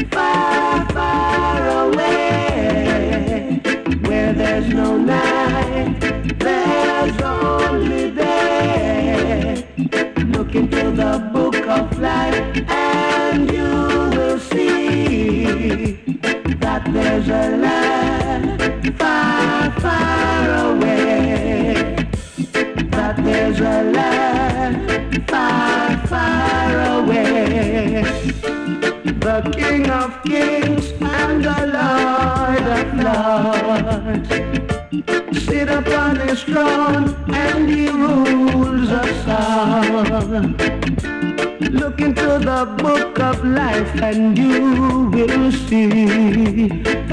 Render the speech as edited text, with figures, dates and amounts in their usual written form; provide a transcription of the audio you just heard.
far, far away, where there's no night, there's only day. Look into the book of life and you will see that there's a land far, far away. That there's a land far, far away. The King of Kings and the Lord of Lords sit upon his throne and he rules us all. Look into the book of life and you will see